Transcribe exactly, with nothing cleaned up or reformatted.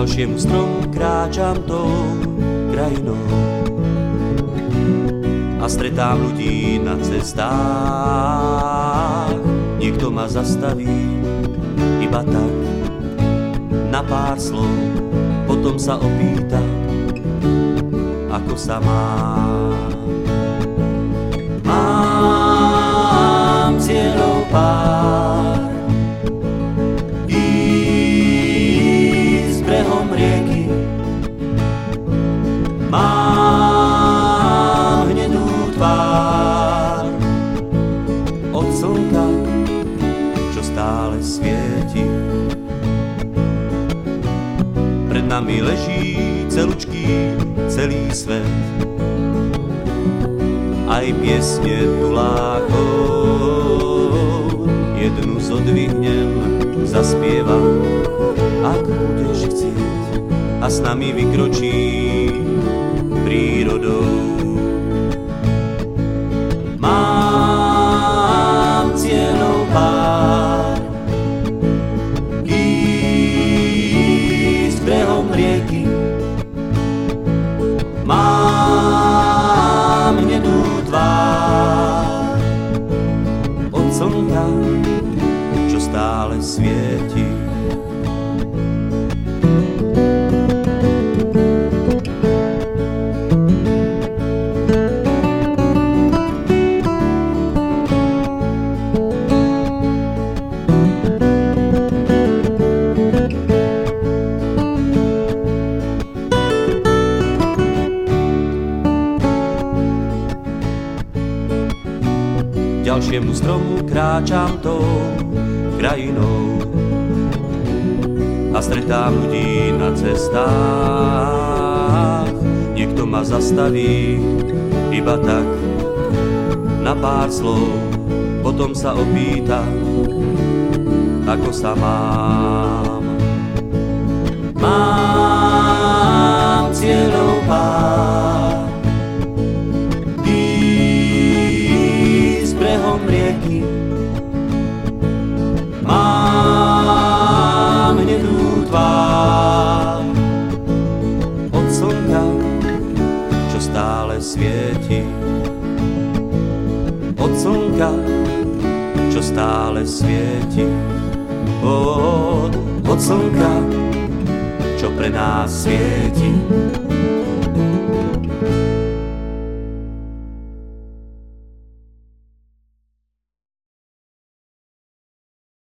ďalšiemu stromu kráčam tou krajinou a stretám ľudí na cestách. Niekto ma zastaví iba tak na pár slov, potom sa opýta, ako sa mám. Mám cieľov pár, ísť brehom rieky. Mám hnedú tvár od slnka, čo stále svieti. Pred nami leží celučký celý svet, aj piesne tulákov. Jednu zodvihnem, zaspievam, ak budeš chcieť, a s nami vykročí prírodou. Mám cieľov pár, ísť brehom rieky. Mám hnedú tvár od slnka, čo stále svieti. Ďalšiemu stromu kráčam tou krajinou a stretám ľudí na cestách. Niekto ma zastaví iba tak na pár slov, potom sa opýta, ako sa mám. Mám cieľov pár, brehom rieky. Mám hnedú tvár od slnka, čo stále svieti. Od slnka, čo stále svieti. Od, od slnka, čo pre nás svieti.